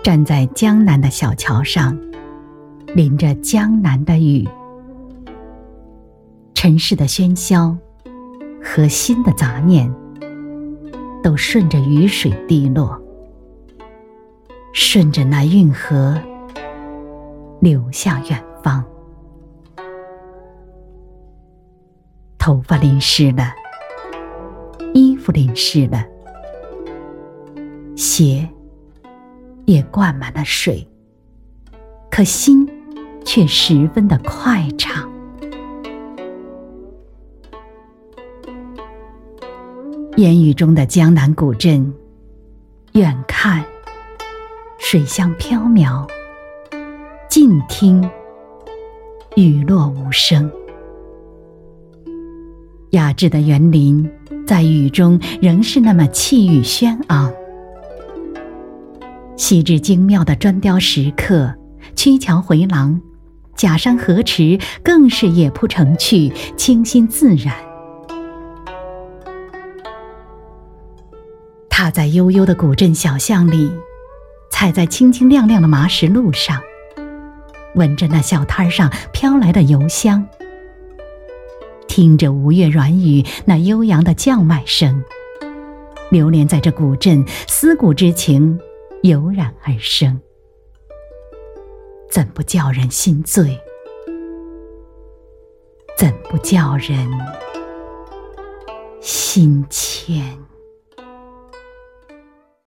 站在江南的小桥上，淋着江南的雨。尘世的喧嚣和心的杂念，都顺着雨水滴落，顺着那运河流向远方。头发淋湿了，衣服淋湿了，鞋也灌满了水，可心却十分的快畅。烟雨中的江南古镇，远看水香飘渺，近听雨落无声。雅致的园林在雨中仍是那么气宇轩昂，细致精妙的砖雕石刻、曲桥回廊、假山河池更是野铺成趣，清新自然。踏在悠悠的古镇小巷里，踩在清清亮亮的麻石路上，闻着那小摊上飘来的油香，听着吴越软语那悠扬的叫卖声，流连在这古镇，思古之情油然而生，怎不叫人心醉？怎不叫人心牵？